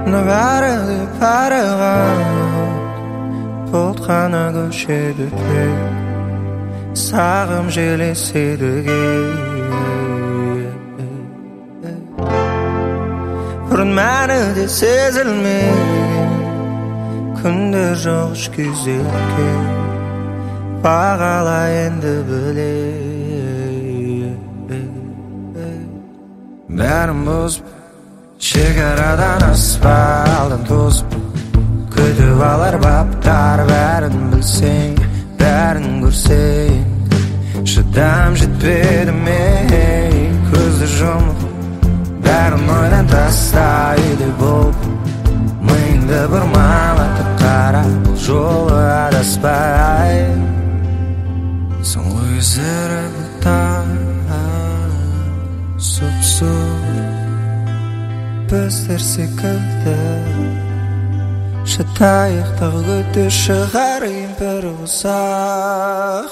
Нөбәрі парыған Бұлтқана көшедіге Сағым желеседіге Бұрын мәні де сезілмеген Күндер жоқ үш күзелге Бағала енді біле Бәрін бұзып Шекарадан аспай алдын тозып Күтіп алар баптар Бәрін білсең, бәрін көрсең Шыдам жетпеді мен Көзді жұмып Бәрін ойдан тастайды болып Миыңды бұрмалатып қара Жолы адаспай Соңғы өзірі бұлттар Сұп-сұп Біздер секілді Шатайықтағы көте шығарайын бір ұзақ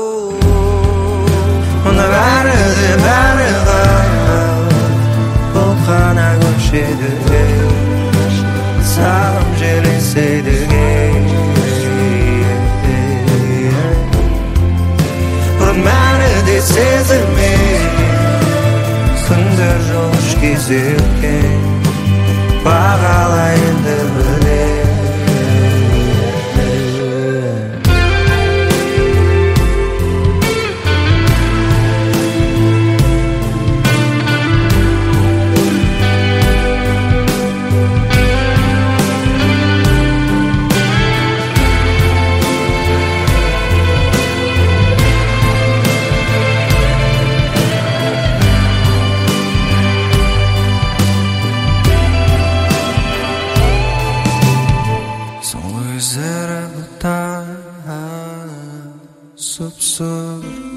Мұны бәрі де бәрі Бұлтқана көшеді Сағым желеседі Бұрын мәні де сезілмей Күндер жоқ үш кезекке Бағала енді біле Өзірі бұлттар Сұп-сұп